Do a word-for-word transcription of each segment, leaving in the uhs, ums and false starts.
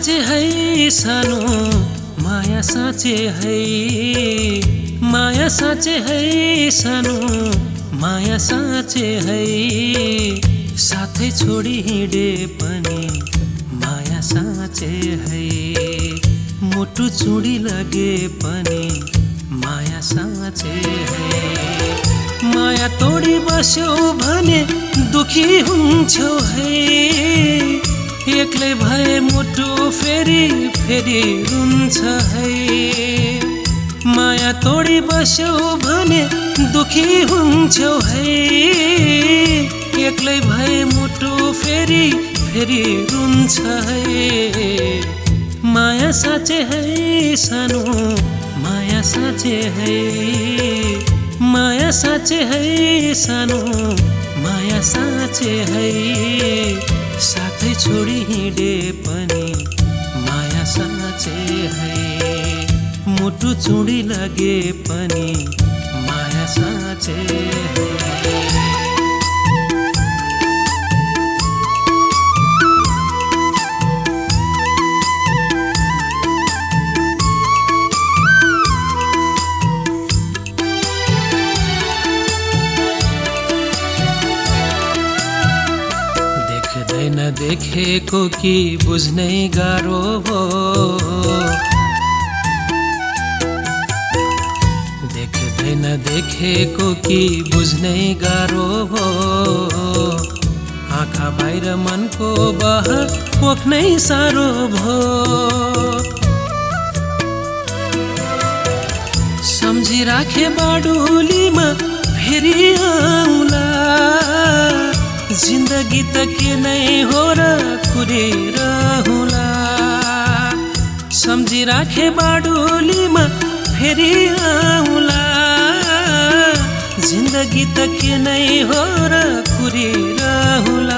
साँचे है सानो माया साँचे है माया साँचे है सानो माया साँचे है साथै छोडी हिँडे पनि माया साँचे है मुटु चुडी लगे पनि माया साँचे है माया तोडी बस्यो भने दुखी हुन्छौ है एक्लै भए मुटु फेरि फेरि रुन्छ है माया तोडी बस्यो भने दुखी हुन्छौ है एक्लै भए मुटु फेरि फेरि रुन्छ है माया साँचे है सानो माया साँचे है माया साँचे है सानो माया साँचे है साथै छोडी हिँडे पनि माया साँचे है मुटु चुडी लगे पनि माया साँचे है देखेको कि बुझ्नै गाह्रो भो देख्दैन देखेको कि बुझ्नै गाह्रो भो आँखा बाहिर मनको बहर पोख्नै साह्रो भो सम्झिराखे बाडुलीमा फेरि आउँला जिन्दगी त के नै हो र कुरिरहुला सम्झिराखे बाडुलीमा फेरि आउँला जिन्दगी त के नै हो र कुरिरहुला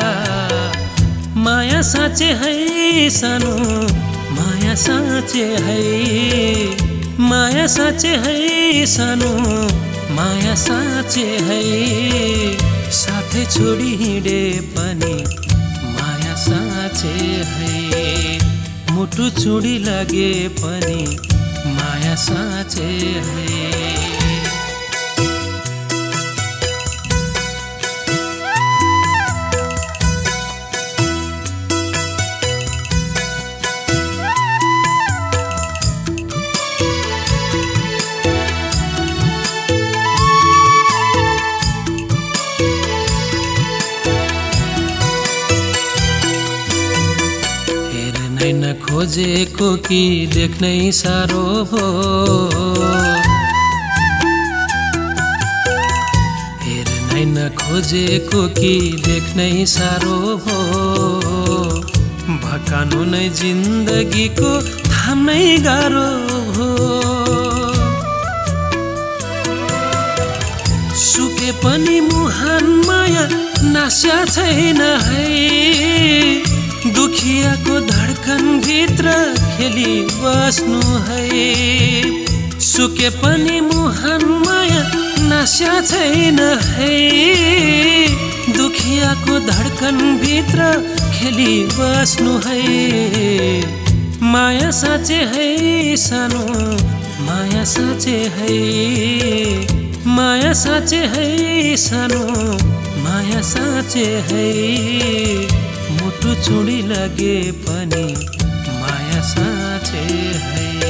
माया साँचे है सानो माया साँचे है माया साँचे है सानो माया साँचे है साथै छोडी हिँडे पनि माया साँचे है मुटु चुडी लगे पनि माया साँचे है न खोजेको कि देख्नै साह्रो भो हेर्नै न खोजेको कि देख्नै साह्रो भो भकानु नै जिन्दगीको थाम्नै गाह्रो भो सुके पनि मुहान माया नास्या छैन है दुखियाको धडकन भित्र खेली बस्नु है सुके पनि मुहान माया नास्या छैन है दुखियाको धडकन भित्र खेली बस्नु है माया साँचे है सानो माया साँचे है माया साँचे है सानो माया साँचे है मुटु चुडी लगे पनि माया साँचे है।